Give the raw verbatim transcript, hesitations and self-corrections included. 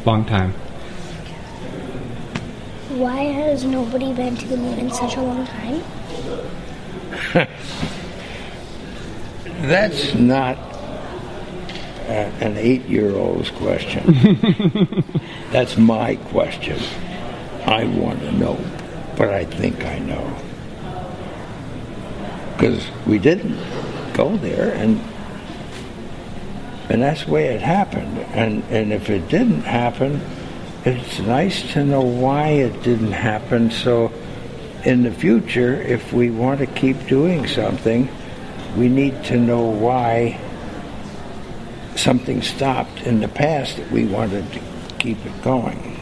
long time. Why has nobody been to the moon in such a long time? That's not uh, an eight-year-old's question. That's my question. I want to know, but I think I know. Because we didn't go there, and and that's the way it happened. And, and if it didn't happen, it's nice to know why it didn't happen, so in the future, if we want to keep doing something, we need to know why something stopped in the past that we wanted to keep it going.